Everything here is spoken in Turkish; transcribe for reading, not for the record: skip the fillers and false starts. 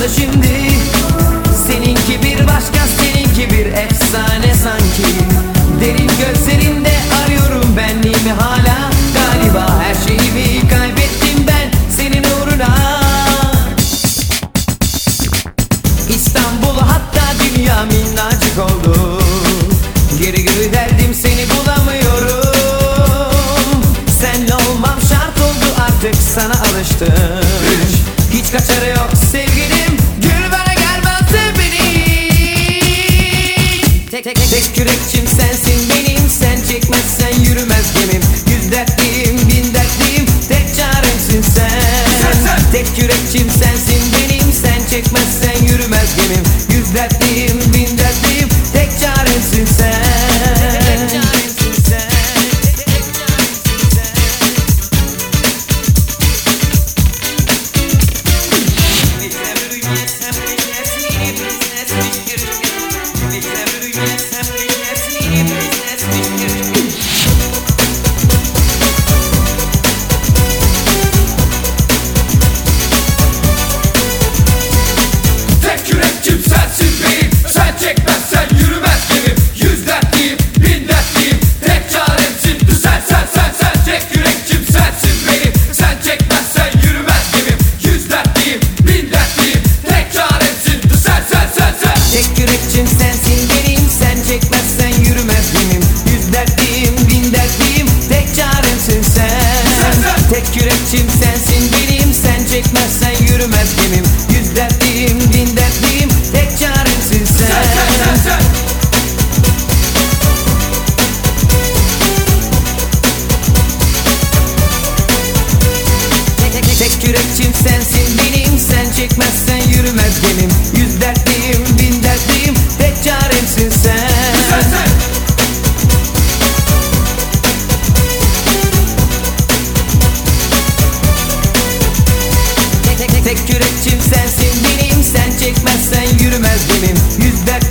da şimdi. Seninki bir başka, seninki bir efsane sanki. Derin gözlerinde arıyorum benliğimi hala. Galiba her şeyimi kaybettim ben senin uğruna. İstanbul hatta dünya minnacık oldu. Geri geri derdim seni bulamıyorum. Senle olmam şart oldu artık, sana alıştım. Hiç kaçarı yok sevgilim, gül bana gelmezse beni. Tek yürekçim sensin benim, sen çekmezsen yürümez gemim. Yüz dertliyim, bin dertliyim, tek çaremsin sen. Tek yürekçim sensin benim, sen çekmezsen yürümez gemim. Yüz dertliyim, bin dertliyim, tek çaremsin sen. Tek yürekçim sensin benim, sen çekmezsen yürümez gemim. Yüz dertliyim, bin dertliyim, tek çaremsin sen. Tek yürekçim sensin benim, sen çekmezsen yürümez gemim. Yüz dertliyim, bin dertliyim, tek çaremsin sen. Tek yürekçim sensin benim, sen çekmezsen yürümez gemim. Yüz dert